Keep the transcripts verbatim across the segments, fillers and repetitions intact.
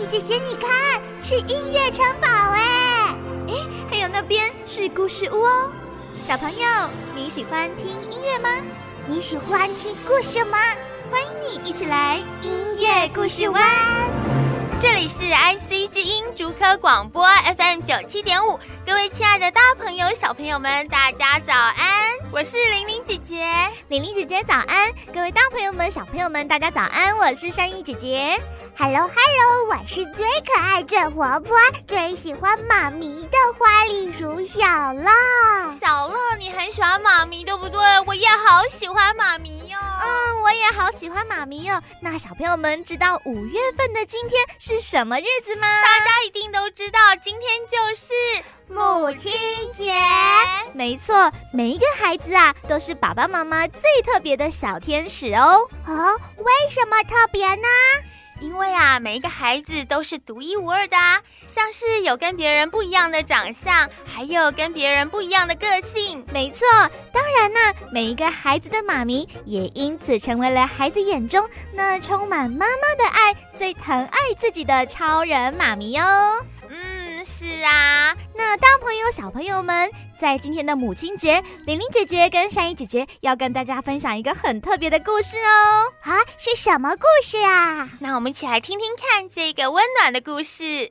姨姐姐，你看，是音乐城堡哎！ 哎，还有那边是故事屋哦。小朋友，你喜欢听音乐吗？ 你喜欢听故事吗？ 欢迎你一起来音乐故事湾。 这里是 I C 之音竹科广播 F M 九七点五，各位亲爱的大朋友、小朋友们，大家早安！我是玲玲姐姐， 玲玲姐姐早安！各位大朋友们、小朋友们，大家早安！我是珊姨姐姐。 Hello Hello， 我是最可爱、最活泼、最喜欢妈咪的花栗鼠小乐。 小乐，你很喜欢妈咪，对不对？我也好喜欢妈咪哟、哦。 嗯，我也好喜欢妈咪哦。那小朋友们知道五月份的今天是什么日子吗？ 大家一定都知道，今天就是母亲节。 没错，每一个孩子啊，都是爸爸妈妈最特别的小天使哦。 哦，为什么特别呢？ 因为啊，每一个孩子都是独一无二的啊，像是有跟别人不一样的长相，还有跟别人不一样的个性。 没错，当然呢，每一个孩子的妈咪也因此成为了孩子眼中那充满妈妈的爱、最疼爱自己的超人妈咪哦。 嗯，是啊。 那大朋友、小朋友们，在今天的母亲节，玲玲姐姐跟珊姨姐姐要跟大家分享一个很特别的故事哦。 啊，是什么故事啊？ 那我们一起来听听看这个温暖的故事。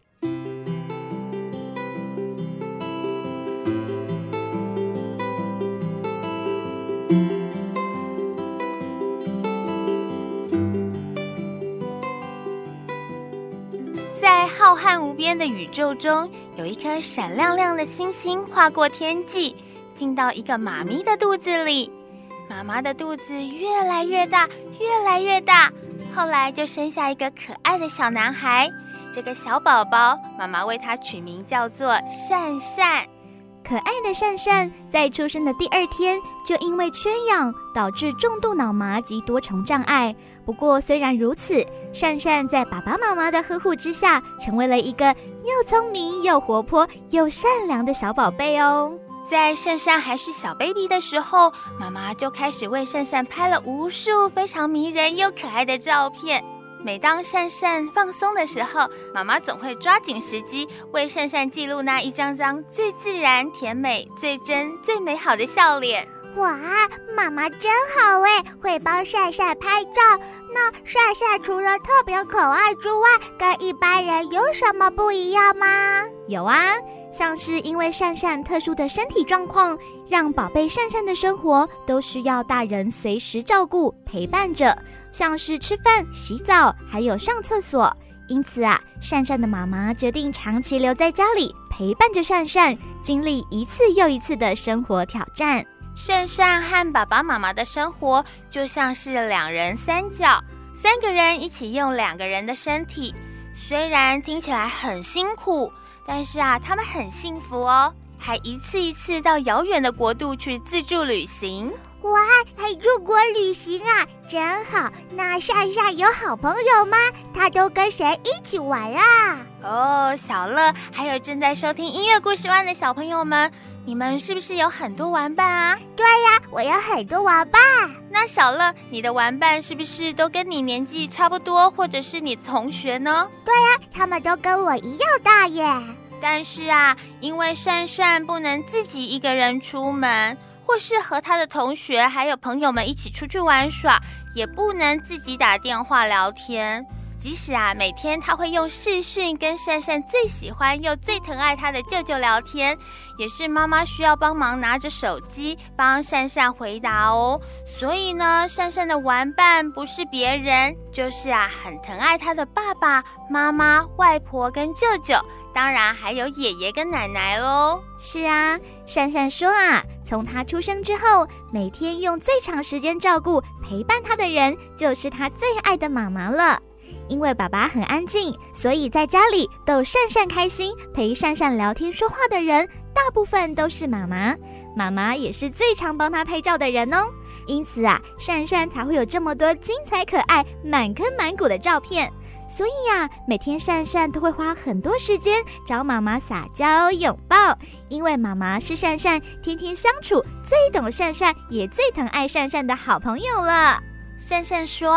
在浩瀚无边的宇宙中，有一颗闪亮亮的星星划过天际，进到一个妈咪的肚子里。妈妈的肚子越来越大，越来越大，后来就生下一个可爱的小男孩。这个小宝宝，妈妈为他取名叫做善善。 可爱的善善在出生的第二天就因为缺氧导致重度脑麻及多重障碍。不过虽然如此，善善在爸爸妈妈的呵护之下，成为了一个又聪明又活泼又善良的小宝贝哦。 在善善还是小 baby 的时候，妈妈就开始为善善拍了无数非常迷人又可爱的照片。每当善善放松的时候，妈妈总会抓紧时机为善善记录那一张张最自然、甜美、最真、最美好的笑脸。 哇，妈妈真好哎，会帮善善拍照。那善善除了特别可爱之外，跟一般人有什么不一样吗？ 有啊，像是因为善善特殊的身体状况，让宝贝善善的生活都需要大人随时照顾陪伴着，像是吃饭、洗澡还有上厕所。因此啊，善善的妈妈决定长期留在家里陪伴着善善，经历一次又一次的生活挑战。 善善和爸爸妈妈的生活就像是两人三角，三个人一起用两个人的身体，虽然听起来很辛苦，但是啊，他们很幸福哦，还一次一次到遥远的国度去自助旅行。 哇，还出国旅行啊，真好。那善善有好朋友吗？他都跟谁一起玩啊？ 哦，小乐，还有正在收听音乐故事湾的小朋友们，你们是不是有很多玩伴啊？ 对呀，我有很多玩伴。 那小乐，你的玩伴是不是都跟你年纪差不多，或者是你的同学呢？ 对呀，他们都跟我一样大耶。 但是啊，因为善善不能自己一个人出门，或是和他的同学还有朋友们一起出去玩耍，也不能自己打电话聊天。即使啊，每天他会用视讯跟善善最喜欢又最疼爱他的舅舅聊天，也是妈妈需要帮忙拿着手机帮善善回答哦。所以呢，善善的玩伴不是别人，就是啊，很疼爱他的爸爸妈妈、外婆跟舅舅，当然还有爷爷跟奶奶咯。 是啊，善善说啊，从他出生之后，每天用最长时间照顾陪伴他的人，就是他最爱的妈妈了。因为爸爸很安静，所以在家里逗善善开心、陪善善聊天说话的人，大部分都是妈妈。妈妈也是最常帮他拍照的人哦。因此啊，善善才会有这么多精彩可爱、满坑满谷的照片。所以啊，每天善善都会花很多时间找妈妈撒娇拥抱，因为妈妈是善善天天相处最懂善善也最疼爱善善的好朋友了。 善善说啊，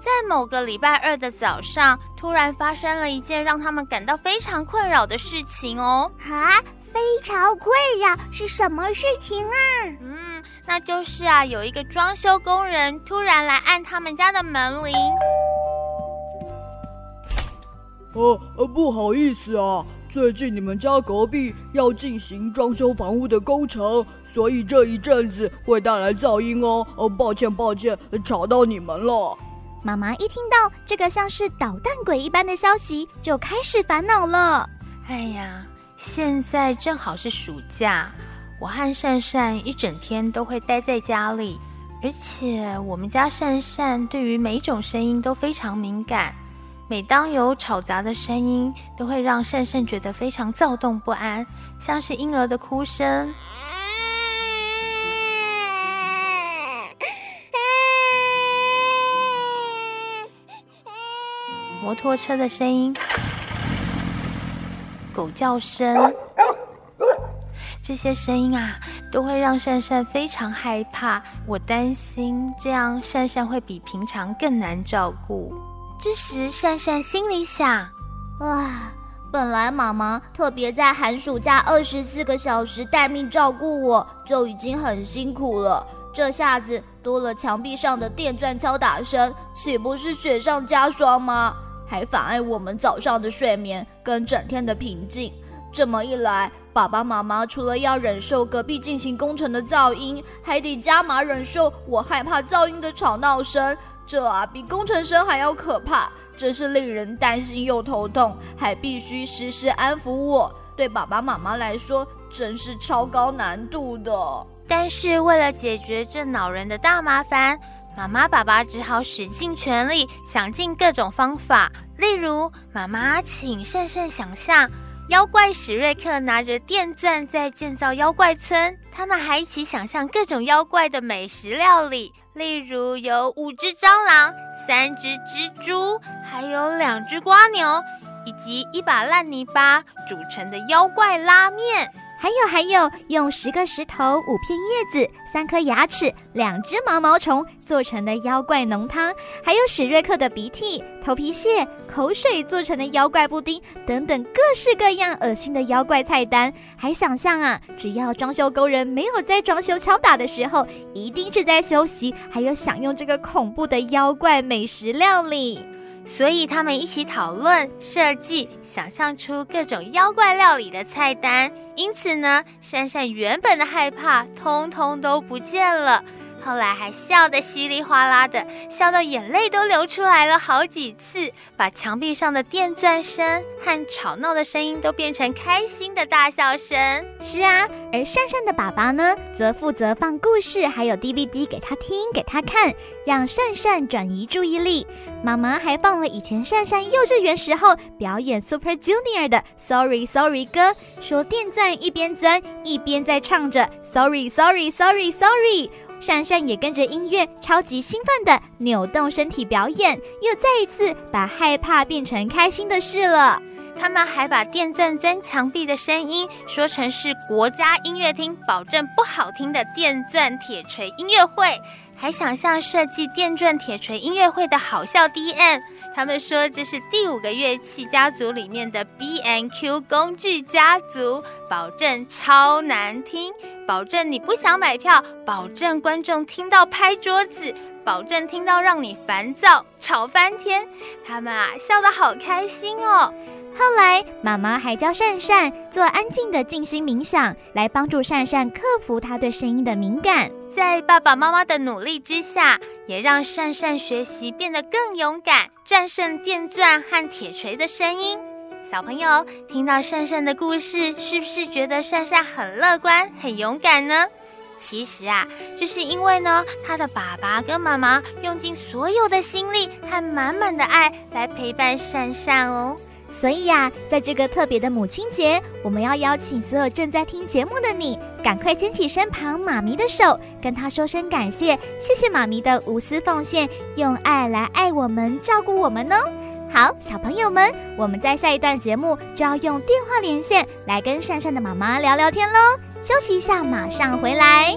在某个礼拜二的早上，突然发生了一件让他们感到非常困扰的事情哦。 啊，非常困扰是什么事情啊？ 嗯，那就是啊，有一个装修工人突然来按他们家的门铃。 呃呃，不好意思啊，最近你们家隔壁要进行装修房屋的工程，所以这一阵子会带来噪音哦。呃，抱歉抱歉，吵到你们了。 妈妈一听到这个像是捣蛋鬼一般的消息，就开始烦恼了。 哎呀，现在正好是暑假，我和善善一整天都会待在家里，而且我们家善善对于每种声音都非常敏感，每当有吵杂的声音，都会让善善觉得非常躁动不安，像是婴儿的哭声、摩托车的声音、狗叫声，这些声音啊，都会让善善非常害怕。我担心这样善善会比平常更难照顾。这时善善心里想： 哇，本来妈妈特别在寒暑假二十四个小时待命照顾我，就已经很辛苦了。这下子多了墙壁上的电钻敲打声，岂不是雪上加霜吗？还妨碍我们早上的睡眠跟整天的平静。这么一来，爸爸妈妈除了要忍受隔壁进行工程的噪音，还得加码忍受我害怕噪音的吵闹声。这啊，比工程声还要可怕，真是令人担心又头痛，还必须时时安抚我。对爸爸妈妈来说，真是超高难度的。 但是为了解决这恼人的大麻烦，妈妈爸爸只好使尽全力，想尽各种方法。例如，妈妈请善善想象妖怪史瑞克拿着电钻在建造妖怪村，他们还一起想象各种妖怪的美食料理，例如有五只蟑螂、三只蜘蛛，还有两只蝸牛，以及一把烂泥巴煮成的妖怪拉面。 还有还有，用十个石头、五片叶子、三颗牙齿、两只毛毛虫做成的妖怪浓汤，还有史瑞克的鼻涕、头皮屑、口水做成的妖怪布丁，等等各式各样恶心的妖怪菜单。还想象啊，只要装修工人没有在装修敲打的时候，一定是在休息，还有享用这个恐怖的妖怪美食料理。 所以他们一起讨论、设计，想象出各种妖怪料理的菜单。因此呢，善善原本的害怕通通都不见了，后来还笑得稀里哗啦的，笑到眼泪都流出来了好几次，把墙壁上的电钻声和吵闹的声音都变成开心的大笑声。 是啊，而善善的爸爸呢，则负责放故事还有 D V D 给他听给他看，让善善转移注意力。妈妈还放了以前善善幼稚园时候表演 Super Junior 的 Sorry Sorry 歌，说电钻一边钻一边在唱着 Sorry Sorry Sorry Sorry。善善也跟着音乐超级兴奋的扭动身体表演，又再一次把害怕变成开心的事了。 他们还把电钻钻墙壁的声音说成是国家音乐厅保证不好听的电钻铁锤音乐会，还想象设计电钻铁锤音乐会的好笑 D N。 他们说这是第五个乐器家族里面的 B and Q 工具家族，保证超难听，保证你不想买票，保证观众听到拍桌子，保证听到让你烦躁吵翻天。他们啊笑得好开心哦。 后来妈妈还教善善做安静的静心冥想，来帮助善善克服他对声音的敏感。 在爸爸妈妈的努力之下，也让善善学习变得更勇敢，战胜电钻和铁锤的声音。小朋友听到善善的故事，是不是觉得善善很乐观很勇敢呢？其实啊，就是因为呢，他的爸爸跟妈妈用尽所有的心力和满满的爱来陪伴善善哦。 所以呀、啊，在这个特别的母亲节，我们要邀请所有正在听节目的你，赶快牵起身旁妈咪的手，跟她说声感谢，谢谢妈咪的无私奉献，用爱来爱我们，照顾我们哦。好，小朋友们，我们在下一段节目就要用电话连线来跟善善的妈妈聊聊天咯。休息一下，马上回来。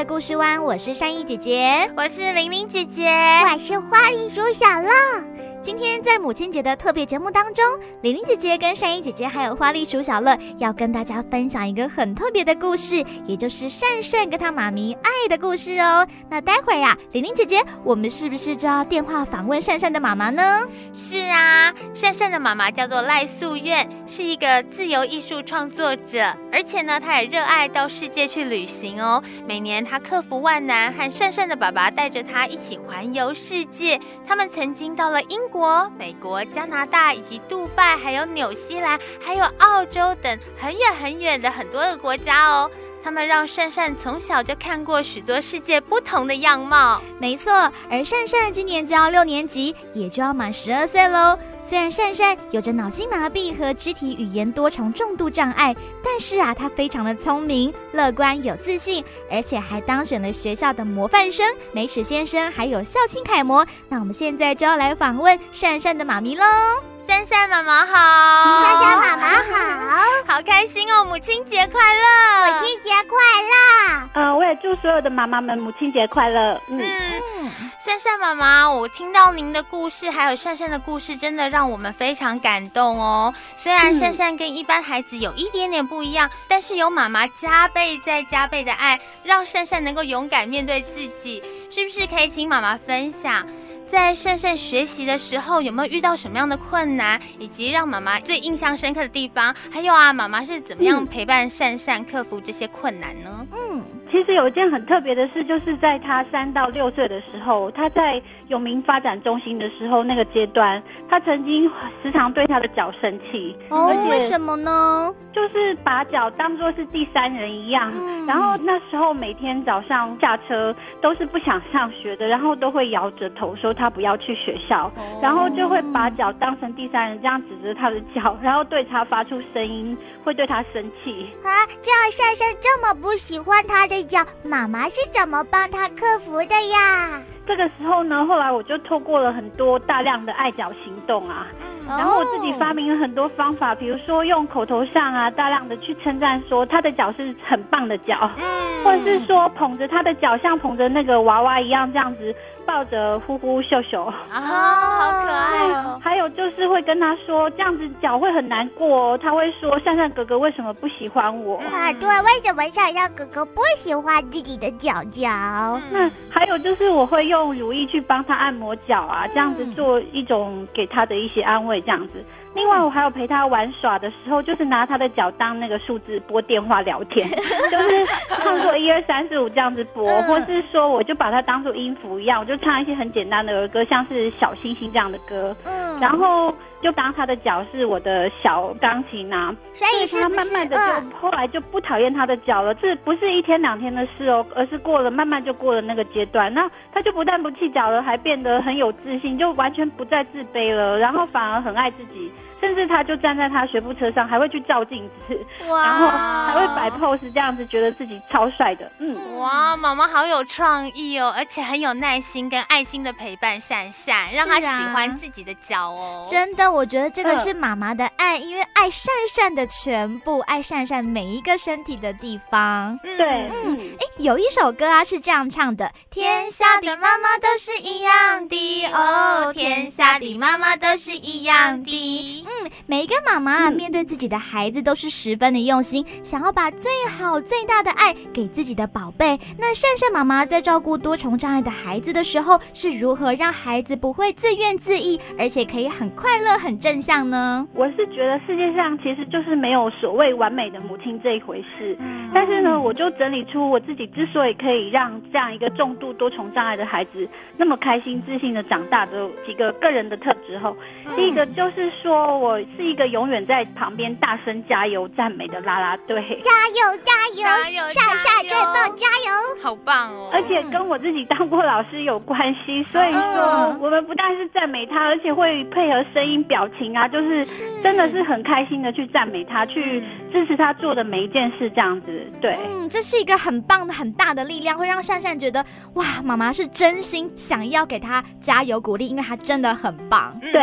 故事湾，我是珊姨姐姐， 我是玲玲姐姐， 我是花栗鼠小乐。 今天在母亲节的特别节目当中，玲玲姐姐跟珊姨姐姐还有花栗鼠小乐要跟大家分享一个很特别的故事，也就是善善跟她妈咪爱的故事哦。那待会儿啊，玲玲姐姐，我们是不是就要电话访问善善的妈妈呢？ 是啊，善善的妈妈叫做赖素苑，是一个自由艺术创作者，而且呢，她也热爱到世界去旅行哦。每年她克服万难，和善善的爸爸带着她一起环游世界。他们曾经到了英国、美国、加拿大以及杜拜，还有纽西兰，还有澳洲等很远很远的很多个国家哦。他们让善善从小就看过许多世界不同的样貌。 没错，而善善今年就要六年级，也就要满十二岁喽。虽然善善有着脑筋麻痹和肢体语言多重重度障碍，但是啊，她非常的聪明、乐观、有自信，而且还当选了学校的模范生、美齿先生，还有孝亲楷模。那我们现在就要来访问善善的妈咪喽。 善善妈妈好， 善善妈妈好， 好开心哦！母亲节快乐， 母亲节快乐。 呃，我也祝所有的妈妈们母亲节快乐。嗯， 嗯善善妈妈，我听到您的故事，还有善善的故事，真的让我们非常感动哦。虽然善善跟一般孩子有一点点不一样，但是有妈妈加倍再加倍的爱，让善善能够勇敢面对自己。是不是可以请妈妈分享？在善善学习的时候，有没有遇到什么样的困难，以及让妈妈最印象深刻的地方？还有啊，妈妈是怎么样陪伴善善克服这些困难呢？ 嗯， 其实有一件很特别的事，就是在他三到六岁的时候，他在永明发展中心的时候那个阶段，他曾经时常对他的脚生气。 哦，为什么呢？ 就是把脚当作是第三人一样、嗯、然后那时候每天早上下车都是不想上学的，然后都会摇着头说他不要去学校、哦、然后就会把脚当成第三人这样指着他的脚，然后对他发出声音，会对他生气啊。这样善善这么不喜欢他的脚，妈妈是怎么帮他克服的呀？ 这个时候呢，后来我就透过了很多大量的爱脚行动啊，然后我自己发明了很多方法，比如说用口头上啊，大量的去称赞说他的脚是很棒的脚，嗯，或者是说捧着他的脚像捧着那个娃娃一样这样子抱着呼呼秀秀啊，好可爱哦。 还有就是会跟他说这样子脚会很难过哦，他会说善善哥哥为什么不喜欢我啊？对，为什么善善哥哥不喜欢自己的脚脚？ 那还有就是我会用乳液去帮他按摩脚啊，这样子做一种给他的一些安慰这样子。另外我还有陪他玩耍的时候，就是拿他的脚当那个数字拨电话聊天，就是唱作一二三四五这样子拨、嗯、或是说我就把它当作音符一样，我就唱一些很简单的儿歌，像是小星星这样的歌、嗯、然后就当他的脚是我的小钢琴啊， 所以是不是他慢慢的就、嗯、后来就不讨厌他的脚了，这不是一天两天的事哦，而是过了慢慢就过了那个阶段，那他就不但不气脚了，还变得很有自信，就完全不再自卑了，然后反而很爱自己，甚至他就站在他学步车上还会去照镜子，然后还会摆 pose 这样子，觉得自己超帅的。嗯， 哇，妈妈好有创意哦，而且很有耐心跟爱心的陪伴善善，让他喜欢自己的脚哦。 真的，我觉得这个是妈妈的爱、嗯、因为爱善善的全部，爱善善每一个身体的地方。 嗯、对， 嗯，哎，有一首歌啊是这样唱的：天下的妈妈都是一样的哦，天下的妈妈都是一样的。嗯，每一个妈妈啊，面对自己的孩子都是十分的用心，想要把最好最大的爱给自己的宝贝。那善善妈妈在照顾多重障碍的孩子的时候，是如何让孩子不会自怨自艾，而且可以很快乐、很正向呢？ 我是觉得世界上其实就是没有所谓完美的母亲这一回事，嗯、但是呢，我就整理出我自己之所以可以让这样一个重度多重障碍的孩子那么开心、自信的长大的几个个人的特质后，嗯、第一个就是说我是一个永远在旁边大声加油赞美的啦啦队， 加油加油加油，善善最棒，加油， 好棒哦！ 而且跟我自己当过老师有关系，所以说我们不但是赞美他，而且会配合声音表情啊，就是真的是很开心的去赞美他，去支持他做的每一件事这样子。对， 嗯，这是一个很棒的很大的力量，会让善善觉得哇，妈妈是真心想要给他加油鼓励，因为他真的很棒。 对，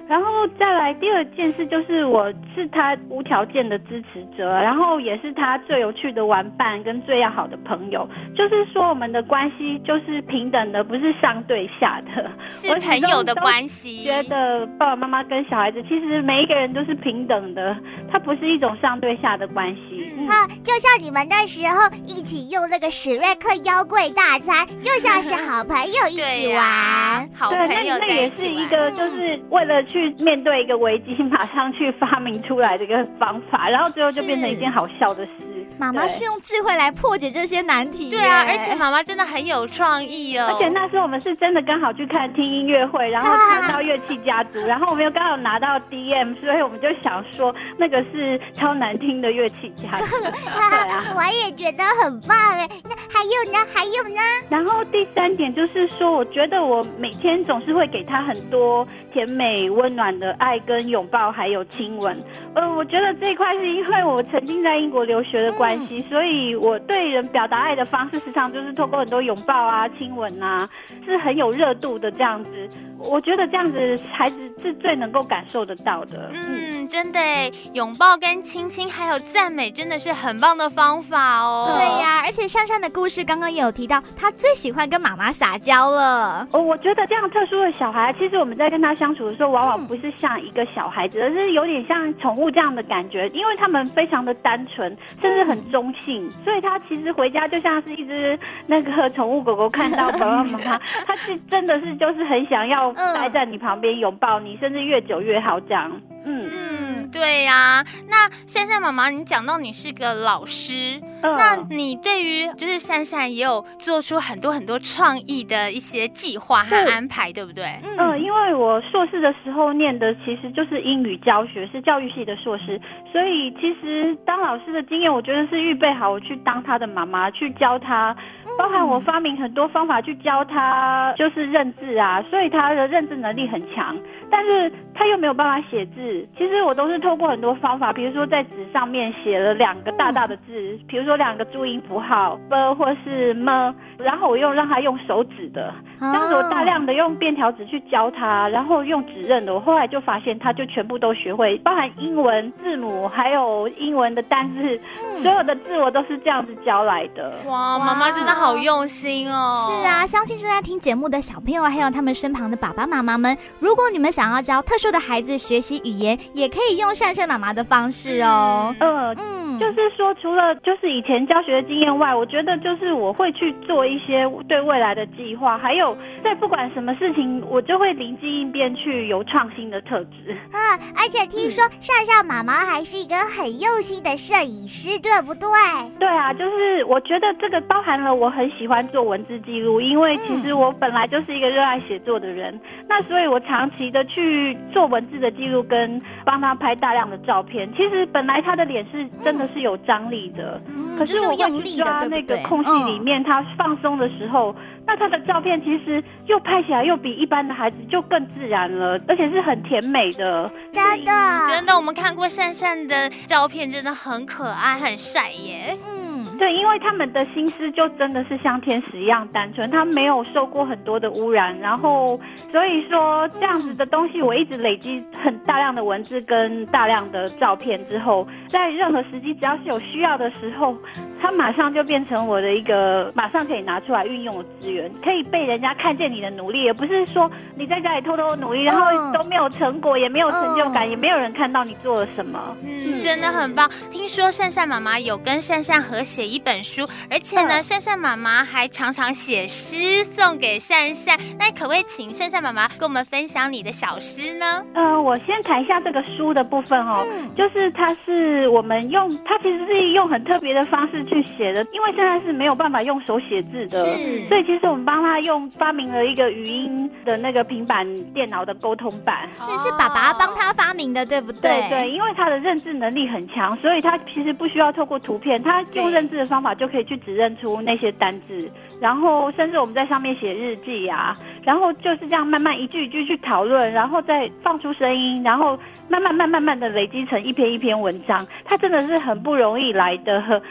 然后再来第二件事就是我是他无条件的支持者，然后也是他最有趣的玩伴跟最要好的朋友。就是说我们的关系就是平等的，不是上对下的， 是朋友的关系。 觉得爸爸妈妈跟小孩子其实每一个人都是平等的，它不是一种上对下的关系。 嗯、啊，就像你们那时候一起用那个史瑞克妖怪大餐，就像是好朋友一起玩。 啊、好朋友在一起玩。对，那那也是一个就是为了去面对一个危机，马上去发明出来的一个方法，然后最后就变成一件好笑的事。 妈妈是用智慧来破解这些难题。 对啊，而且妈妈真的很有创意哦。 而且那时候我们是真的刚好去看听音乐会，然后谈到乐器家族，然后我们又刚好拿到 D M， 所以我们就想说那个是超难听的乐器家族。对啊， 我也觉得很棒哎。那还有呢？还有呢？ 然后第三点就是说，我觉得我每天总是会给他很多甜美温暖的爱跟拥抱，还有亲吻。呃，我觉得这一块是因为我曾经在英国留学的关系，嗯、所以我对人表达爱的方式，时常就是透过很多拥抱啊、亲吻啊，是很有热度的这样子。我觉得这样子孩子是最能够感受得到的。 嗯，真的耶，拥抱跟亲亲还有赞美真的是很棒的方法哦。 对呀、啊，而且珊珊的故事刚刚也有提到，她最喜欢跟妈妈撒娇了。 哦，我觉得这样特殊的小孩，其实我们在跟他相处的时候，往往不是像一个小孩子，而是有点像宠物这样的感觉，因为他们非常的单纯，甚至很中性，所以他其实回家就像是一只那个宠物狗狗看到爸爸妈妈，他是真的是就是很想要待在你旁边拥抱你，甚至越久越好这样。嗯嗯，对呀、啊。那珊珊妈妈，你讲到你是个老师，嗯、那你对于就是珊珊也有做出很多很多创意的一些计划和安排，对不对？ 嗯、呃，因为我硕士的时候念的其实就是英语教学，是教育系的硕士，所以其实当老师的经验，我觉得是预备好我去当他的妈妈，去教他，包含我发明很多方法去教他，就是认字啊，所以他的认字能力很强，但是他又没有办法写字。其实我都是透过很多方法，比如说在纸上面写了两个大大的字，比如说两个注音符号 b 或是 m， 然后我用让他用手指的，这样子我大量的用便条纸去教他，然后用指认的，我后来就发现他就全部都学会，包含英文字母还有英文的单字，所有的字我都是这样子教来的。 哇，妈妈真的好用心哦。 是啊，相信正在听节目的小朋友还有他们身旁的爸爸妈妈们，如果你们想要教特殊的孩子学习语言，也可以用珊珊妈妈的方式哦。 嗯嗯，就是说除了就是以前教学的经验外，我觉得就是我会去做一些对未来的计划，还有在不管什么事情，我就会灵机应变去有创新的特质啊。而且听说珊珊妈妈还是一个很用心的摄影师，对不对？ 对啊，就是我觉得这个包含了我很喜欢做文字记录，因为其实我本来就是一个热爱写作的人，那所以我长期的去做文字的记录跟帮他拍大量的照片。其实本来他的脸是真的是有张力的，嗯、可是我会去抓那个空隙里面他放松的时候，那他的照片其实又拍起来又比一般的孩子就更自然了，而且是很甜美的。 真的真的，我们看过珊珊的照片，真的很可爱很晒耶。 嗯，对，因为他们的心思就真的是像天使一样单纯，他没有受过很多的污染，然后所以说这样子的东西我一直累积很大量的文字跟大量的照片之后，在任何时机只要是有需要的时候，它马上就变成我的一个马上可以拿出来运用的资源，可以被人家看见你的努力，也不是说你在家里偷偷努力然后都没有成果，也没有成就感，也没有人看到你做了什么。 嗯，真的很棒。听说珊珊妈妈有跟珊珊合写一本书，而且呢，珊珊妈妈还常常写诗送给珊珊。那可不可以请珊珊妈妈跟我们分享你的小诗呢？ 呃，我先谈一下这个书的部分哦，嗯、就是它是我们用，它其实是用很特别的方式去写的，因为现在是没有办法用手写字的，所以其实我们帮他用发明了一个语音的那个平板电脑的沟通板， 是是爸爸帮他发明的，对不对？ 对对，因为他的认字能力很强，所以他其实不需要透过图片，他用认字的方法就可以去指认出那些单字，然后甚至我们在上面写日记啊，然后就是这样慢慢一句一句去讨论，然后再放出声音，然后慢慢慢慢慢的累积成一篇一篇文章，它真的是很不容易来的，而且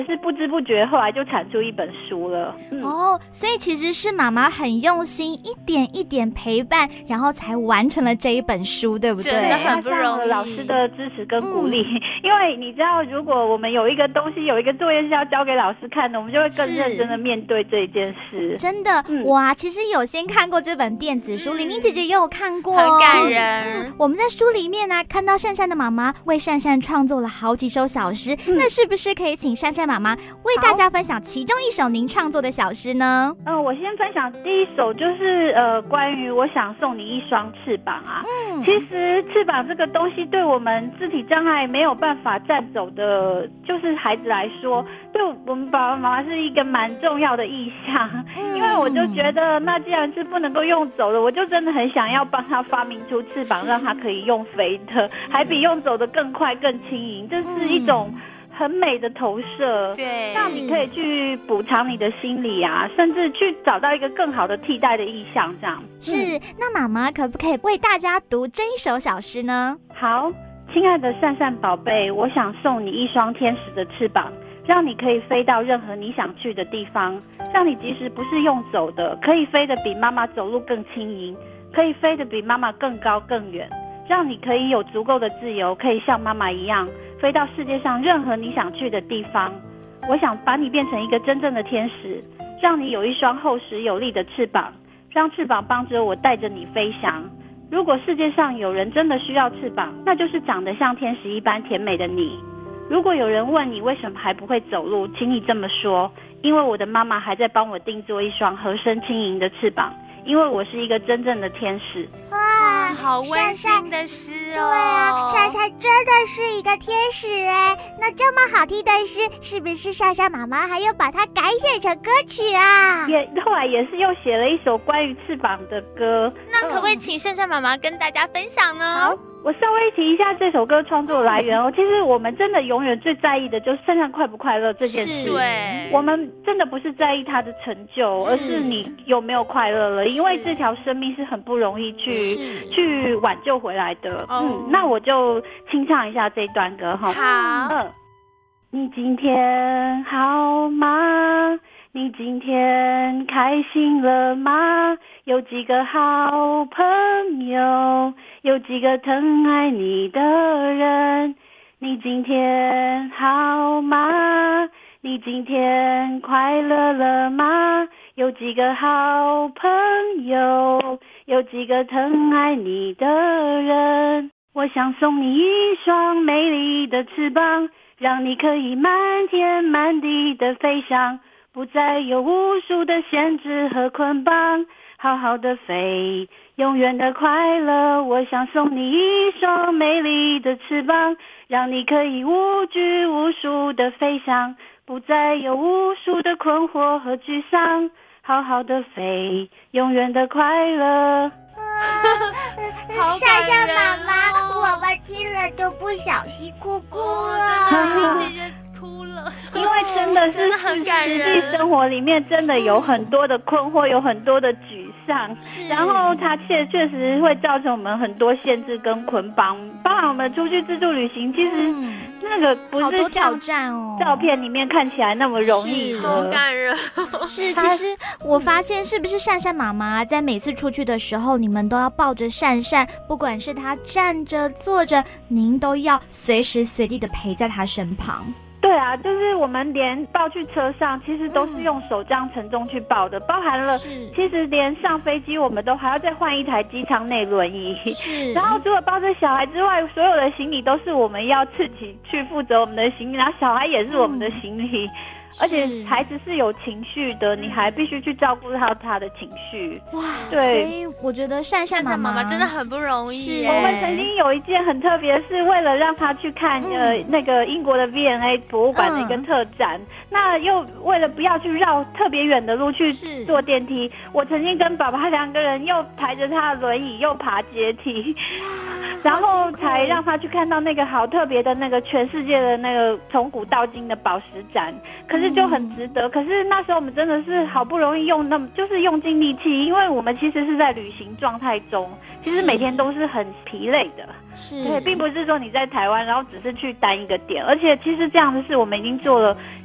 是不知不觉后来就产出一本书了。嗯、 哦，所以其实是妈妈很用心，一点一点陪伴，然后才完成了这一本书，对不对？ 真的很不容易。 老师的支持跟鼓励、嗯，因为你知道，如果我们有一个东西，有一个作业是要交给老师看的，我们就会更认真的面对这一件事。 真的、嗯，哇！其实有先看过这本电子书，玲玲、嗯、姐姐也有看过， 很感人。 嗯、我们在书里面呢、啊，看到善善的妈妈为善善创作了好几首小诗、嗯，那是不是可以请善善妈妈为大家分享其中一首您创作的小诗呢？ 嗯、呃，我先分享第一首，就是呃，关于我想送你一双翅膀啊。嗯，其实翅膀这个东西，对我们肢体障碍没有办法站走的，就是孩子来说，对我们爸爸妈妈是一个蛮重要的意象。嗯、因为我就觉得，那既然是不能够用走的，我就真的很想要帮他发明出翅膀，让他可以用飞的，还比用走的更快更轻盈。这是一种很美的投射， 对， 让你可以去补偿你的心理啊，甚至去找到一个更好的替代的意象，这样。 是，嗯、那妈妈可不可以为大家读这一首小诗呢？ 好，亲爱的善善宝贝，我想送你一双天使的翅膀，让你可以飞到任何你想去的地方，让你即使不是用走的，可以飞得比妈妈走路更轻盈，可以飞得比妈妈更高更远，让你可以有足够的自由，可以像妈妈一样飞到世界上任何你想去的地方。我想把你变成一个真正的天使，让你有一双厚实有力的翅膀，让翅膀帮着我带着你飞翔。如果世界上有人真的需要翅膀，那就是长得像天使一般甜美的你。如果有人问你为什么还不会走路，请你这么说，因为我的妈妈还在帮我定做一双合身轻盈的翅膀，因为我是一个真正的天使。 哇，好温馨的诗哦！ 对啊，善善真的是一个天使哎。那这么好听的诗，是不是善善妈妈还有把它改写成歌曲啊？ 也后来也是又写了一首关于翅膀的歌。 那可不可以请善善妈妈跟大家分享呢？ 好，我稍微提一下这首歌创作来源哦。其实我们真的永远最在意的就是善善快不快乐这件事。 对， 我们真的不是在意他的成就，而是你有没有快乐了。因为这条生命是很不容易去去挽救回来的。哦、嗯，那我就清唱一下这段歌哈。 好。 嗯，你今天好吗？你今天开心了吗？有几个好朋友，有几个疼爱你的人。你今天好吗？你今天快乐了吗？有几个好朋友，有几个疼爱你的人。我想送你一双美丽的翅膀，让你可以满天满地的飞翔，不再有无数的限制和捆绑，好好的飞，永远的快乐。我想送你一双美丽的翅膀，让你可以无拘无束的飞翔，不再有无数的困惑和沮丧，好好的飞，永远的快乐。 好善善感人妈妈， 哦我们听了都不小心哭哭了。 姐姐哭了， 因为真的是真的很感人， 实际生活里面真的有很多的困惑，有很多的沮丧，然后它确确实会造成我们很多限制跟捆绑，包含我们出去自助旅行，其实那个不好多是像挑战哦， 照片里面看起来那么容易的。 好感人。 是，其实我发现是不是善善妈妈在每次出去的时候，你们都要抱着善善，不管是她站着坐着，您都要随时随地的陪在她身旁。 对啊，就是我们连抱去车上，其实都是用手这样承重去抱的，包含了其实连上飞机我们都还要再换一台机舱内轮椅。 是， 然后除了抱着小孩之外，所有的行李都是我们要自己去负责我们的行李，然后小孩也是我们的行李。嗯，而且孩子是有情绪的，你还必须去照顾到他的情绪。 哇， 对， 所以我觉得善善妈妈妈妈真的很不容易。 我们曾经有一件很特别，是为了让他去看、嗯、呃那个英国的 V and A 博物馆的一个特展、嗯，那又为了不要去绕特别远的路去坐电梯，我曾经跟爸爸两个人又抬着他的轮椅又爬阶梯，然后才让他去看到那个好特别的那个全世界的那个从古到今的宝石展。可是就很值得、嗯、可是那时候我们真的是好不容易用那么就是用尽力气，因为我们其实是在旅行状态中，其实每天都是很疲累的。是，对，并不是说你在台湾然后只是去单一个点，而且其实这样的事我们已经做了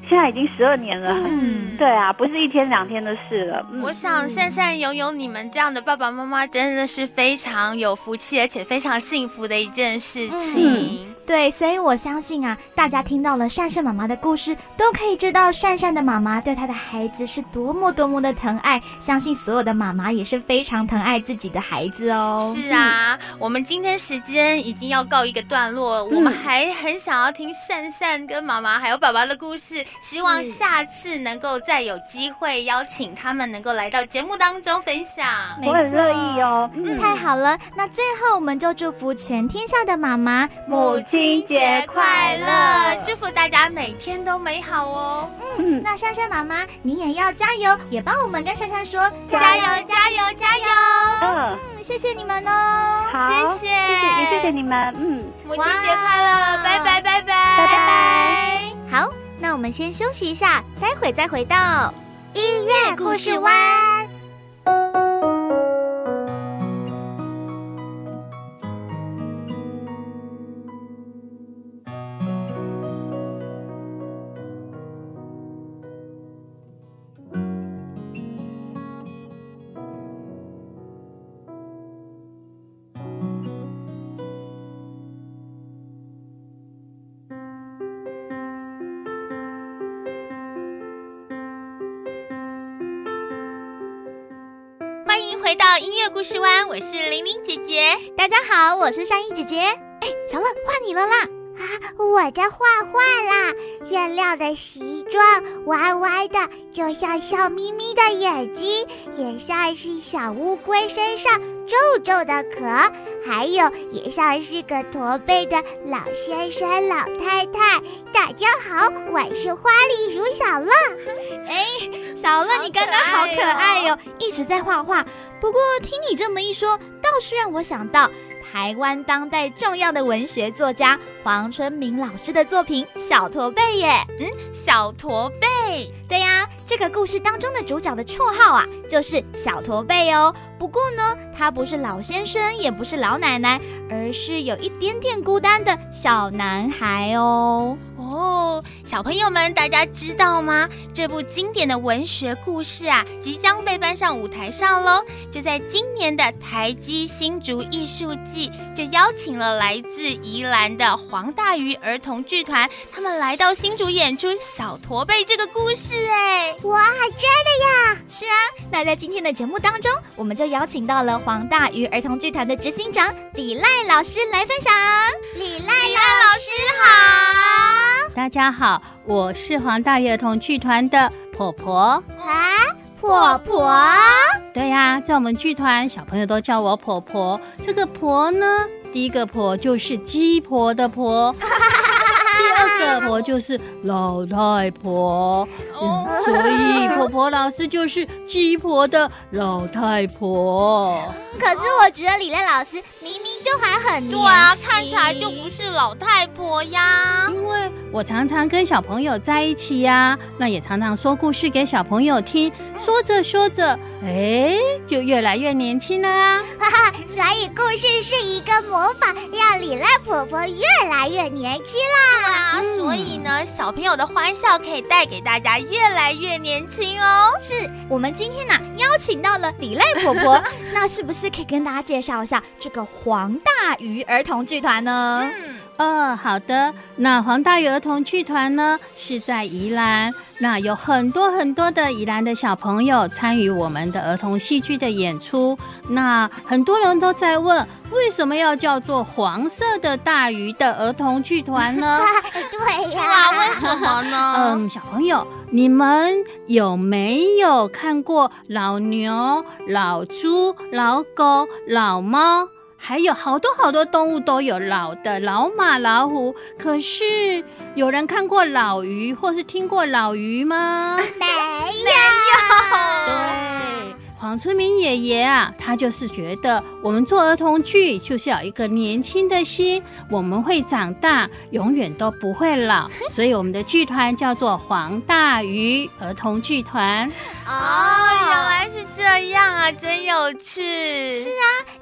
现在已经十二年了。 嗯， 对啊，不是一天两天的事了。 我想善善拥有你们这样的爸爸妈妈，真的是非常有福气，而且非常幸福的一件事情。 嗯，对，所以我相信啊，大家听到了善善妈妈的故事，都可以知道善善的妈妈对她的孩子是多么多么的疼爱。相信所有的妈妈也是非常疼爱自己的孩子哦。 是啊，嗯，我们今天时间已经要告一个段落，嗯，我们还很想要听善善跟妈妈还有爸爸的故事，希望下次能够再有机会邀请他们能够来到节目当中分享。 我很乐意哦。 嗯，太好了，那最后我们就祝福全天下的妈妈母亲节快乐，祝福大家每天都美好哦。 嗯，那善善妈妈你也要加油，也帮我们跟善善说加油加油加油。 嗯，谢谢你们哦。 好， 谢谢， 谢谢也谢谢你们。嗯， 母亲节快乐，拜拜拜拜拜拜。 好，那我们先休息一下，待会再回到音乐故事湾。 欢迎回到音乐故事湾，我是玲玲姐姐。 大家好，我是善意姐姐。哎，小乐，换你了啦！ 啊，我在画画啦，月亮的形状歪歪的，就像笑眯眯的眼睛，也像是小乌龟身上皱皱的壳，还有也像是个驼背的老先生老太太。大家好，我是花里如小乐。 哎，小乐，你刚刚好可爱哟，一直在画画。不过听你这么一说，倒是让我想到台湾当代重要的文学作家黄春明老师的作品《小驼背》耶。 嗯，小驼背。 对呀，这个故事当中的主角的绰号啊，就是小驼背哦。不过呢，他不是老先生，也不是老奶奶，而是有一点点孤单的小男孩哦。 哦，小朋友们，大家知道吗？这部经典的文学故事啊，即将被搬上舞台上喽！就在今年的台基新竹艺术季，就邀请了来自宜兰的黄大鱼儿童剧团，他们来到新竹演出《小驼背》这个故事。哎， 哇，真的呀！ 是啊，那在今天的节目当中，我们就邀请到了黄大鱼儿童剧团的执行长李赖老师来分享。 李赖老师好。 大家好，我是黄大鱼儿童剧团的婆婆。 啊，婆婆？ 对呀、啊，在我们剧团，小朋友都叫我婆婆。这个婆呢，第一个婆就是鸡婆的婆，第二个婆就是老太婆，嗯、所以婆婆老师就是鸡婆的老太婆。 可是我觉得李赖老师明明就还很年轻。 对啊，看起来就不是老太婆呀。 因为我常常跟小朋友在一起呀、啊，那也常常说故事给小朋友听，说着说着，哎，就越来越年轻了啊！ 哈哈，所以故事是一个魔法，让李赖婆婆越来越年轻啦。 啊，嗯、所以呢，小朋友的欢笑可以带给大家越来越年轻哦。 是我们今天呢、啊、邀请到了李赖婆婆，那是不是可以跟大家介绍一下这个黄大鱼儿童剧团呢？ 嗯。 哦，好的。那黄大鱼儿童剧团呢，是在宜兰，那有很多很多的宜兰的小朋友参与我们的儿童戏剧的演出。那很多人都在问，为什么要叫做黄色的大鱼的儿童剧团呢？ 对呀、 啊，为什么呢？ 嗯，小朋友，你们有没有看过老牛、老猪、老狗、老猫？还有好多好多动物都有老的，老马、老虎。可是有人看过老鱼或是听过老鱼吗？ 没有。 对，黄春明爷爷啊，他就是觉得我们做儿童剧就是要一个年轻的心，我们会长大，永远都不会老，所以我们的剧团叫做黄大鱼儿童剧团。 哦，原来是这样啊，真有趣。 是啊，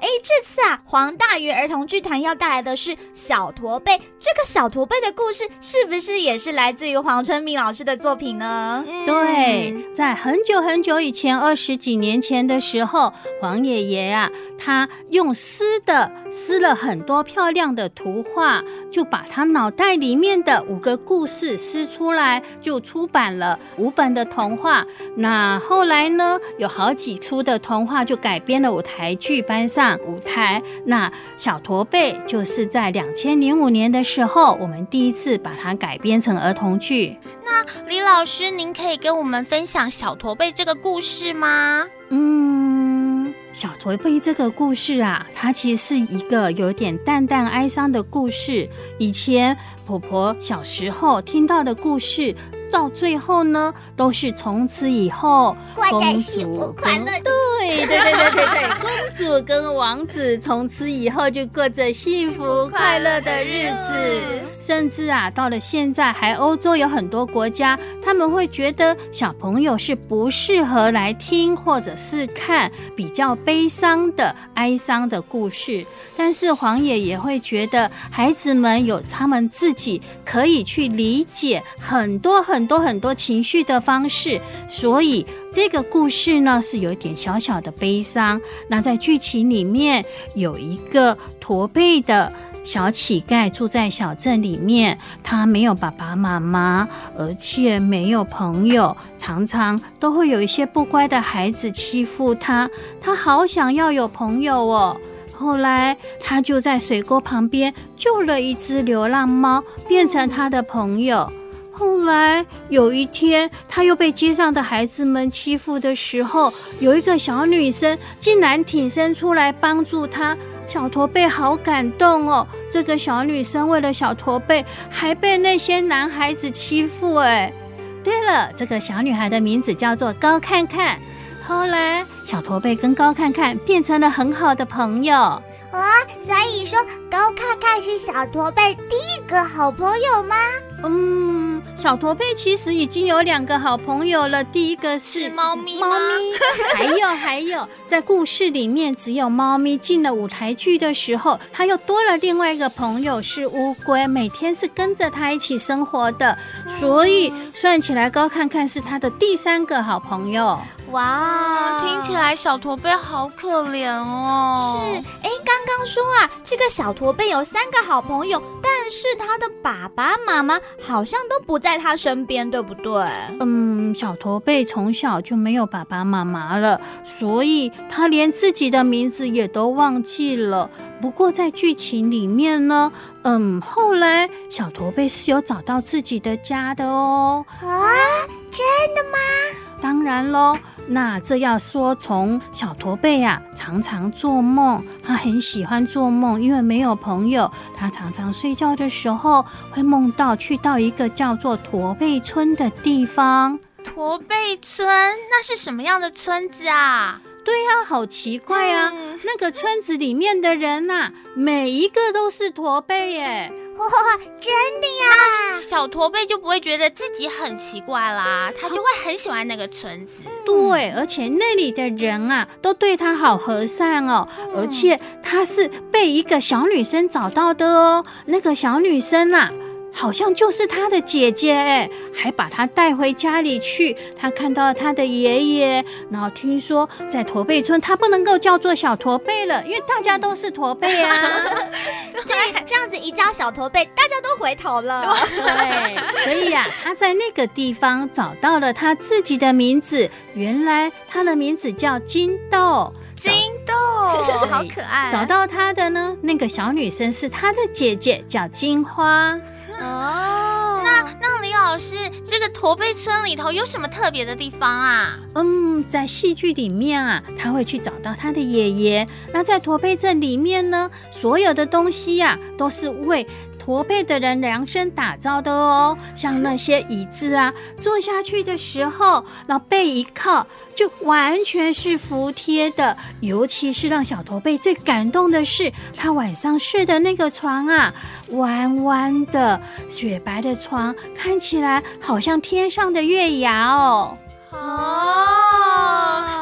哎，这次啊，黄大鱼儿童剧团要带来的是小驼背。这个小驼背的故事，是不是也是来自于黄春明老师的作品呢？ 嗯、对，在很久很久以前，二十几年前的时候，黄爷爷啊，他用撕的撕了很多漂亮的图画，就把他脑袋里面的五个故事撕出来，就出版了五本的童话。那后来呢，有好几出的童话就改编了舞台剧，搬上舞台。那小驼背就是在两千零五年的时候，我们第一次把它改编成儿童剧。 那李老师，您可以跟我们分享小驼背这个故事吗？ 嗯，小驼背这个故事啊，它其实是一个有点淡淡哀伤的故事。以前婆婆小时候听到的故事，到最后呢，都是从此以后过着幸福快乐。 对对对对对对，公主跟王子从此以后就过着幸福快乐的日子。甚至啊，到了现在，还欧洲有很多国家，他们会觉得小朋友是不适合来听或者是看比较悲伤的、哀伤的故事。但是黄爷爷会觉得，孩子们有他们自己可以去理解很多很多很多情绪的方式，所以这个故事呢是有一点小小的悲伤。那在剧情里面有一个驼背的小乞丐住在小镇里面，他没有爸爸妈妈，而且没有朋友，常常都会有一些不乖的孩子欺负他，他好想要有朋友哦。后来他就在水沟旁边救了一只流浪猫，变成他的朋友。后来有一天，他又被街上的孩子们欺负的时候，有一个小女生竟然挺身出来帮助他。小驼背好感动哦，这个小女生为了小驼背还被那些男孩子欺负哎。对了，这个小女孩的名字叫做高看看。后来小驼背跟高看看变成了很好的朋友啊，所以说高看看是小驼背第一个好朋友吗？ 嗯，小驼背其实已经有两个好朋友了。第一个是猫咪， 猫咪，还有还有，在故事里面只有猫咪，进了舞台剧的时候，他又多了另外一个朋友是乌龟，每天是跟着他一起生活的，所以算起来高看看是他的第三个好朋友。 哇，听起来小驼背好可怜哦。 是，哎，刚刚说啊，这个小驼背有三个好朋友，但是他的爸爸妈妈好像都不在他身边，对不对？ 嗯，小驼背从小就没有爸爸妈妈了，所以他连自己的名字也都忘记了。不过在剧情里面呢，嗯，后来小驼背是有找到自己的家的哦。 啊，真的吗？ 当然咯，那这要说从小驼背啊，常常做梦，他很喜欢做梦，因为没有朋友，他常常睡觉的时候会梦到去到一个叫做驼背村的地方。 驼背村，那是什么样的村子啊？ 对啊，好奇怪啊！嗯、那个村子里面的人啊，每一个都是驼背耶。 哇，真的呀！ 小驼背就不会觉得自己很奇怪啦，他就会很喜欢那个村子。 对，而且那里的人啊，都对他好和善哦。嗯、而且他是被一个小女生找到的哦，那个小女生啊，好像就是他的姐姐哎，还把他带回家里去。他看到他的爷爷，然后听说在驼背村他不能够叫做小驼背了，因为大家都是驼背啊。 对，这样子一叫小驼背，大家都回头了。 对，所以呀、啊，他在那个地方找到了他自己的名字，原来他的名字叫金豆。 金豆，好可爱。 找到他的呢，那个小女生是他的姐姐，叫金花。 哦，那那李老师，这个驼背村里头有什么特别的地方啊？ 嗯，在戏剧里面啊，他会去找到他的爷爷。那在驼背镇里面呢，所有的东西呀、啊，都是为驼背的人量身打造的哦。像那些椅子啊，坐下去的时候，然后背一靠，就完全是服帖的。尤其是让小驼背最感动的是，他晚上睡的那个床啊，弯弯的雪白的床，看起来好像天上的月牙哦。 哦，所以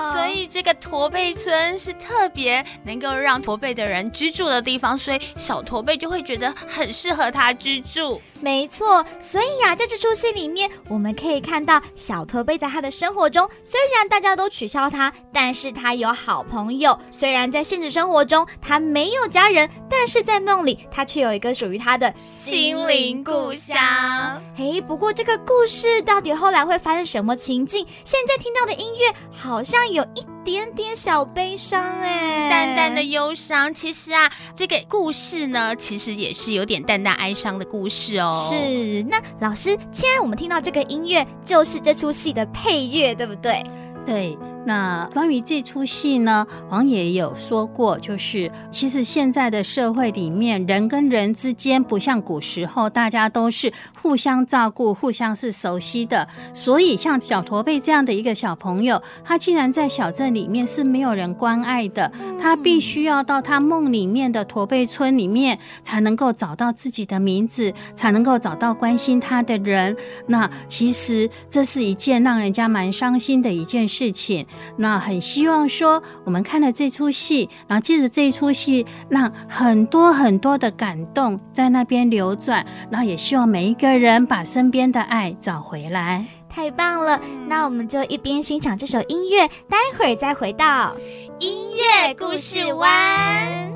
这个驼背村是特别能够让驼背的人居住的地方，所以小驼背就会觉得很适合他居住。 没错，所以呀、啊，在这出戏里面，我们可以看到小驼背在他的生活中，虽然大家都取笑他，但是他有好朋友。虽然在现实生活中他没有家人，但是在梦里他却有一个属于他的心灵故乡。 哎，不过这个故事到底后来会发生什么情境？现在听到的音乐好像有一点点小悲伤，哎， 淡淡的忧伤。其实啊，这个故事呢，其实也是有点淡淡哀伤的故事哦。 是，那老师，现在我们听到这个音乐，就是这出戏的配乐，对不对？ 对。那关于这出戏呢，黄爷也有说过，就是其实现在的社会里面，人跟人之间不像古时候大家都是互相照顾，互相是熟悉的，所以像小驼背这样的一个小朋友，他竟然在小镇里面是没有人关爱的，他必须要到他梦里面的驼背村里面才能够找到自己的名字，才能够找到关心他的人。那其实这是一件让人家蛮伤心的一件事情。那很希望说我们看了这出戏，然后借着这一出戏让很多很多的感动在那边流转，然后也希望每一个人把身边的爱找回来。 太棒了，那我们就一边欣赏这首音乐，待会儿再回到音乐故事湾。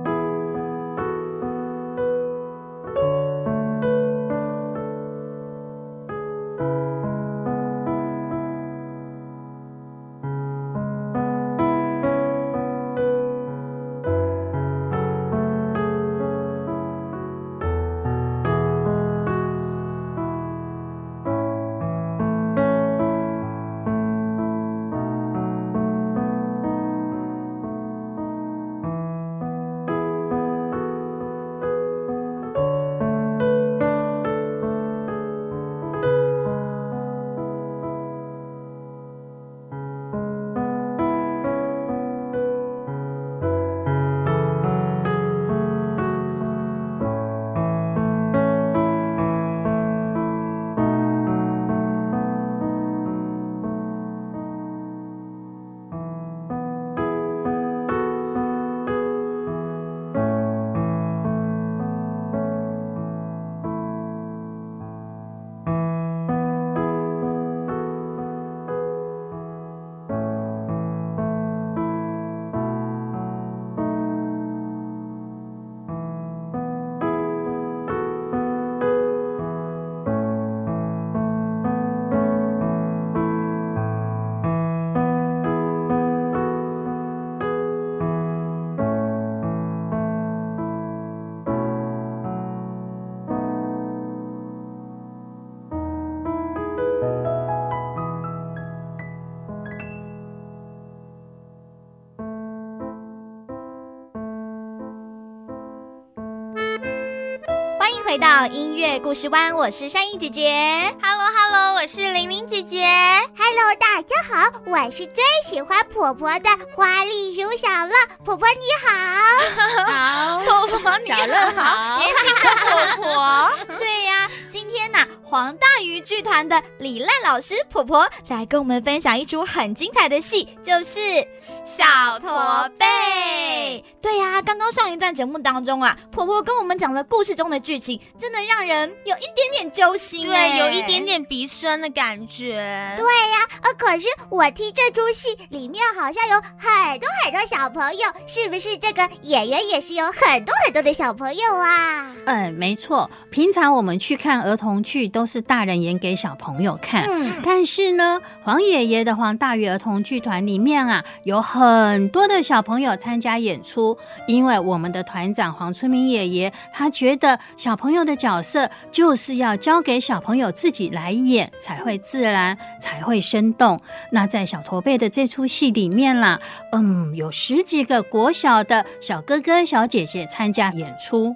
回到音乐故事湾，我是山鹰姐姐。 Hello Hello， 我是玲玲姐姐。 Hello， 大家好，我是最喜欢婆婆的花丽如小乐。婆婆你好。 好，婆婆你好。小乐好，年轻的婆婆。 对呀、啊，今天呢、啊，黄大鱼剧团的李赖老师婆婆来跟我们分享一出很精彩的戏，就是小驼背。 对呀、啊，刚刚上一段节目当中啊，婆婆跟我们讲了故事中的剧情，真的让人有一点点揪心， 对，有一点点鼻酸的感觉。 对呀、啊，呃，可是我听这出戏里面好像有很多很多小朋友，是不是这个演员也是有很多很多的小朋友啊？ 嗯，没错，平常我们去看儿童剧都是大人演给小朋友看，嗯，但是呢，黄爷爷的黄大鱼儿童剧团里面啊，有很多的小朋友参加演出，因为我们的团长黄春明爷爷，他觉得小朋友的角色就是要交给小朋友自己来演，才会自然，才会生动。那在小驼背的这出戏里面啦，嗯，有十几个国小的小哥哥小姐姐参加演出。 哇，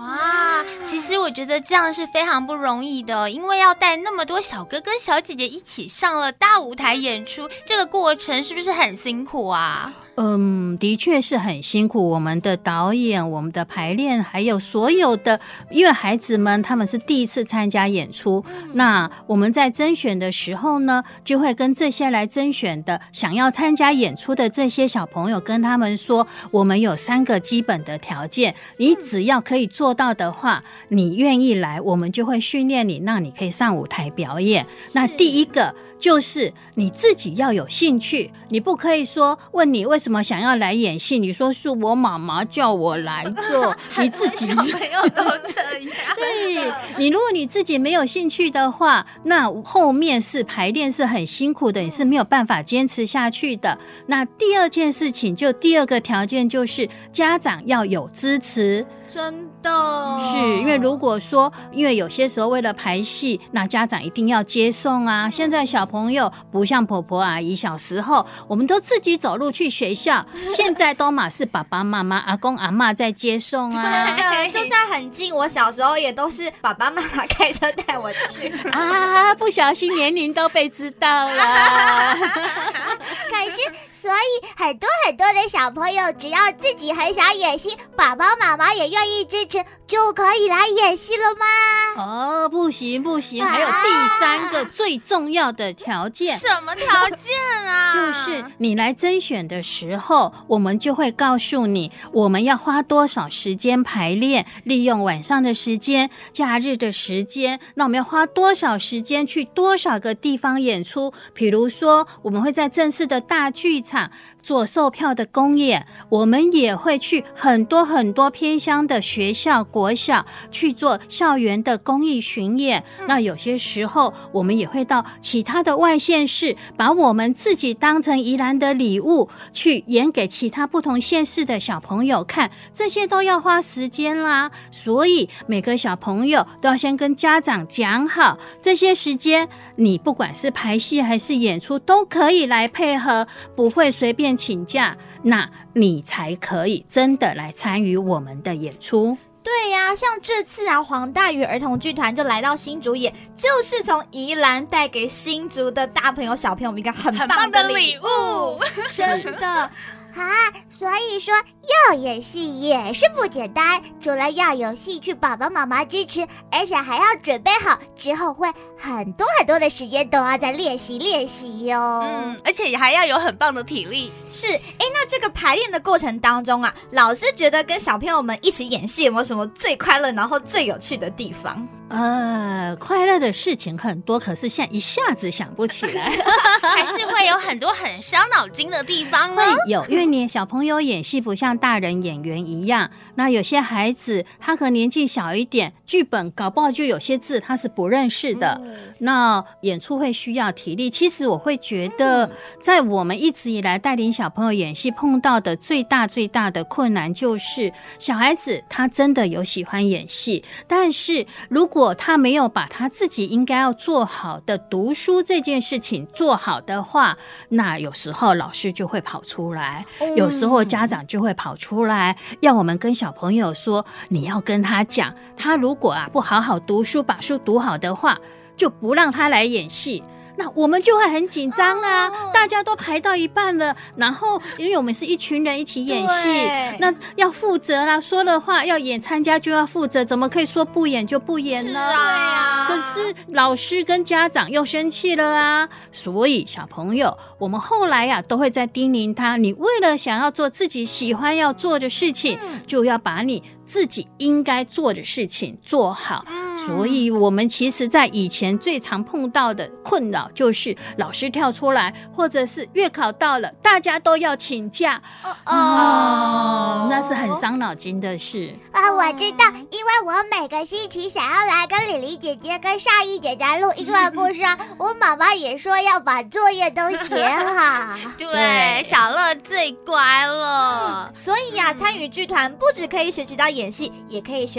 哇，其实我觉得这样是非常不容易的，因为要带那么多小哥哥小姐姐一起上了大舞台演出，这个过程是不是很辛苦啊？ 嗯，的确是很辛苦。我们的导演、我们的排练，还有所有的，因为孩子们他们是第一次参加演出，嗯、那我们在甄选的时候呢，就会跟这些来甄选的、想要参加演出的这些小朋友，跟他们说，我们有三个基本的条件，你只要可以做到的话，你愿意来，我们就会训练你，让你可以上舞台表演。那第一个就是你自己要有兴趣，你不可以说问你为什么想要来演戏，你说是我妈妈叫我来做，你自己小朋友都这样。 对，你如果你自己没有兴趣的话，那后面是排练是很辛苦的，你是没有办法坚持下去的。那第二件事情，就第二个条件就是家长要有支持。 真的是因为如果说，因为有些时候为了排戏，那家长一定要接送啊。现在小朋友不像婆婆阿姨小时候，我们都自己走路去学校，现在都嘛是爸爸妈妈、阿公阿嬷在接送啊。 对，就算很近，我小时候也都是爸爸妈妈开车带我去啊，不小心年龄都被知道了。 可是，所以很多很多的小朋友，只要自己很想演戏，爸爸妈妈也愿意支持，就可以来演戏了吗？ 哦，不行不行，还有第三个最重要的条件。 什么条件啊？ 就是你来甄选的时候，我们就会告诉你，我们要花多少时间排练，利用晚上的时间、假日的时间，那我们要花多少时间去多少个地方演出。比如说，我们会在正式的大剧场做售票的公演，我们也会去很多很多偏乡的学校、国小去做校园的公益巡演。那有些时候我们也会到其他的外县市，把我们自己当成宜兰的礼物去演给其他不同县市的小朋友看，这些都要花时间啦。所以每个小朋友都要先跟家长讲好，这些时间你不管是排戏还是演出都可以来配合，不会随便请假，那你才可以真的来参与我们的演出。 对呀、啊，像这次啊，黄大鱼儿童剧团就来到新竹演，就是从宜兰带给新竹的大朋友小朋友们一个很棒的礼物，真的。 啊，所以说要演戏也是不简单，除了要有兴趣，爸爸妈妈支持，而且还要准备好，之后会很多很多的时间都要在练习练习哟。 嗯，而且还要有很棒的体力。 是，哎，那这个排练的过程当中啊，老师觉得跟小朋友们一起演戏有没有什么最快乐，然后最有趣的地方？ 呃，快乐的事情很多，可是现在一下子想不起来。 还是会有很多很伤脑筋的地方呢。 会有，因为你小朋友演戏不像大人演员一样，那有些孩子他可能年纪小一点，剧本搞不好就有些字他是不认识的、嗯、那演出会需要体力。其实我会觉得在我们一直以来带领小朋友演戏碰到的最大最大的困难，就是小孩子他真的有喜欢演戏，但是如果他没有把他自己应该要做好的读书这件事情做好的话，那有时候老师就会跑出来、嗯、有时候家长就会跑出来要我们跟小朋友说，你要跟他讲，他如果啊不好好读书，把书读好的话，就不让他来演戏。那我们就会很紧张啊、哦、大家都排到一半了，然后因为我们是一群人一起演戏，那要负责啦，说的话要演参加就要负责，怎么可以说不演就不演呢？ 是啊， 可是老师跟家长又生气了啊，所以小朋友我们后来啊都会在叮咛他，你为了想要做自己喜欢要做的事情、嗯、就要把你自己应该做的事情做好、嗯、所以我们其实在以前最常碰到的困扰就是老师跳出来，或者是月考到了大家都要请假哦、哦，那是很伤脑筋的事啊。我知道，因为我每个星期想要来跟李黎姐姐跟少一姐姐录一段故事、啊、我妈妈也说要把作业都写好对, 对，小乐最乖了、 嗯、所以呀、啊，参与剧团不只可以学习到演戏，也可以学到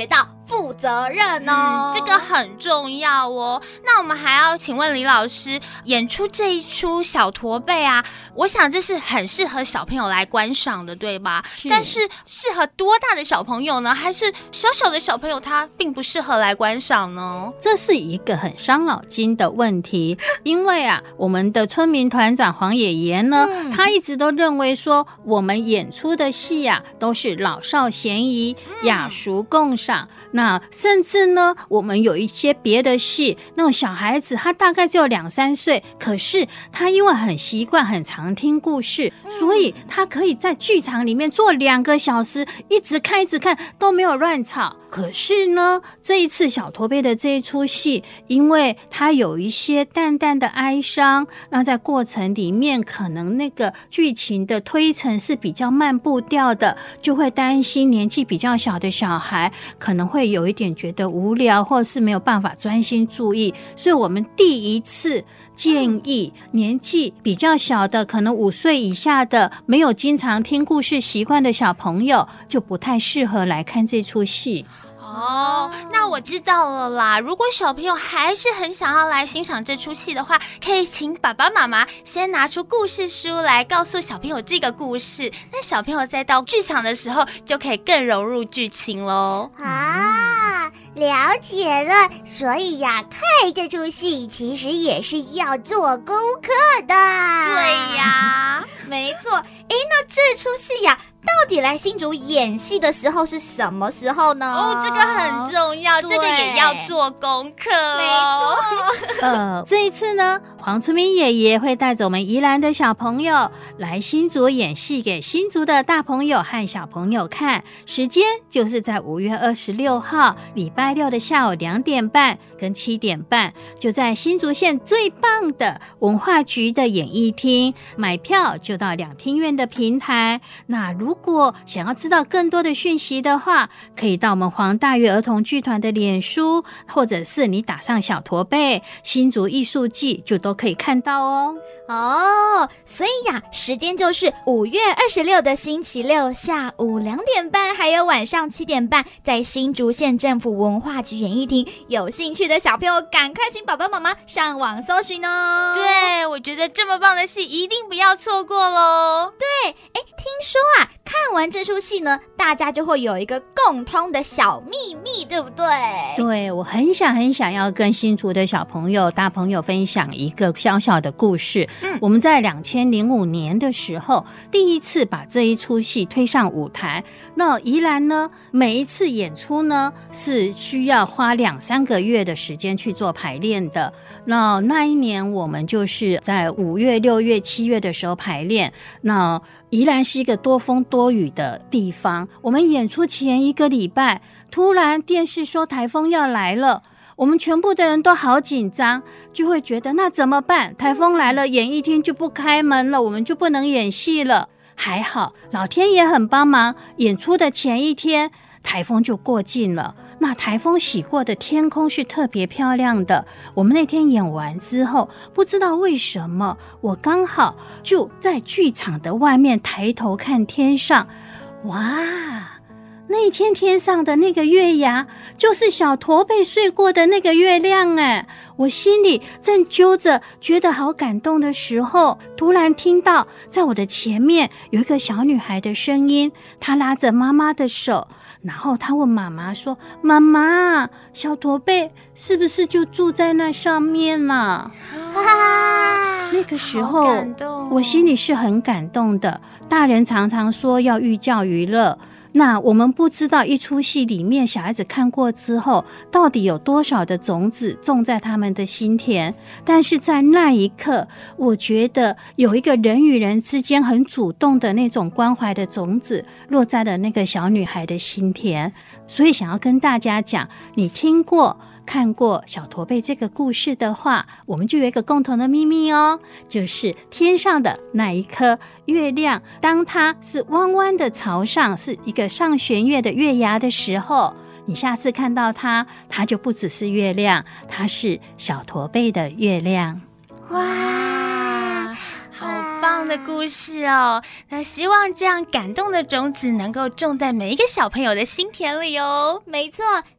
负责任哦。 嗯，这个很重要哦。那我们还要请问李老师，演出这一出小驼背啊，我想这是很适合小朋友来观赏的，对吧？ 是。 但是适合多大的小朋友呢？还是小小的小朋友他并不适合来观赏呢？ 这是一个很伤脑筋的问题，因为啊，我们的村民团长黄爷爷呢，嗯、他一直都认为说，我们演出的戏啊，都是老少咸宜、雅俗共赏。那甚至呢，我们有一些别的戏，那种小孩子他大概只有两三岁，可是他因为很习惯、很常听故事，所以他可以在剧场里面坐两个小时，一直看、一直看都没有乱吵。可是呢，这一次小驼背的这一出戏，因为它有一些淡淡的哀伤，那在过程里面可能那个剧情的推陈是比较慢步调的，就会担心年纪比较小的小孩可能会有一点觉得无聊，或是没有办法专心注意，所以我们第一次建议年纪比较小的，可能五岁以下的，没有经常听故事习惯的小朋友，就不太适合来看这出戏。 哦，那我知道了啦。如果小朋友还是很想要来欣赏这出戏的话，可以请爸爸妈妈先拿出故事书来告诉小朋友这个故事，那小朋友在到剧场的时候就可以更融入剧情咯。 啊，了解了。所以呀、啊，看这出戏其实也是要做功课的。 对呀， 没错。诶，那这出戏呀、啊，到底来新竹演戏的时候是什么时候呢？ 哦，这个很重要，这个也要做功课哦。 没错。 呃，这一次呢，黄春明爷爷会带着我们宜兰的小朋友来新竹演戏给新竹的大朋友和小朋友看，时间就是在五月二十六号礼拜六的下午两点半跟七点半，就在新竹县最棒的文化局的演艺厅，买票就到两厅院的平台。那如果想要知道更多的讯息的话，可以到我们黄大岳儿童剧团的脸书，或者是你打上小驼背新竹艺术季，就都可以看到哦。 哦，所以呀、啊，时间就是五月二十六的星期六下午两点半，还有晚上七点半，在新竹县政府文化局演艺厅。有兴趣的小朋友，赶快请爸爸妈妈上网搜寻哦。 对，我觉得这么棒的戏一定不要错过咯。 对，哎，听说啊，看完这出戏呢，大家就会有一个共通的小秘密，对不对？ 对，我很想很想要跟新竹的小朋友、大朋友分享一个小小的故事。嗯，我们在两千零五年的时候，第一次把这一出戏推上舞台。那宜兰呢，每一次演出呢，是需要花两三个月的时间去做排练的。那那一年我们就是在五月、六月、七月的时候排练。那宜兰是一个多风多雨的地方，我们演出前一个礼拜，突然电视说台风要来了。我们全部的人都好紧张，就会觉得那怎么办？台风来了，演艺厅就不开门了，我们就不能演戏了。还好老天爷很帮忙，演出的前一天台风就过境了。那台风洗过的天空是特别漂亮的。我们那天演完之后，不知道为什么，我刚好就在剧场的外面抬头看天上，哇！那一天天上的那个月牙，就是小驼背睡过的那个月亮哎！我心里正揪着觉得好感动的时候，突然听到在我的前面有一个小女孩的声音，她拉着妈妈的手，然后她问妈妈说：“妈妈，小驼背是不是就住在那上面了？”那个时候我心里是很感动的。大人常常说要寓教于乐，那我们不知道一出戏里面小孩子看过之后到底有多少的种子种在他们的心田，但是在那一刻我觉得有一个人与人之间很主动的那种关怀的种子落在了那个小女孩的心田。所以想要跟大家讲，你听过看过小驼背这个故事的话，我们就有一个共同的秘密哦，就是天上的那一颗月亮，当它是弯弯的朝上，是一个上弦月的月牙的时候，你下次看到它，它就不只是月亮，它是小驼背的月亮。 哇，好棒的故事哦！那希望这样感动的种子能够种在每一个小朋友的心田里哦。 没错，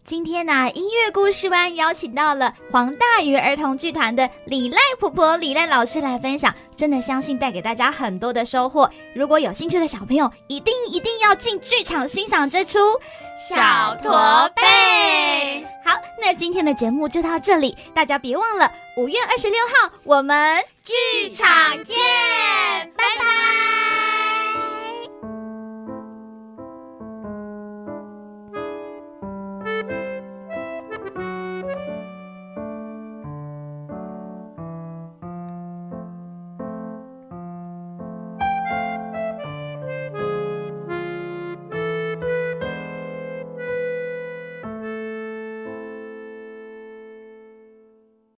今天呢、啊，音乐故事湾邀请到了黄大鱼儿童剧团的李赖婆婆、李赖老师来分享，真的相信带给大家很多的收获。如果有兴趣的小朋友，一定一定要进剧场欣赏这出小驼背。 好，那今天的节目就到这里，大家别忘了五月二十六号我们剧场见，拜拜。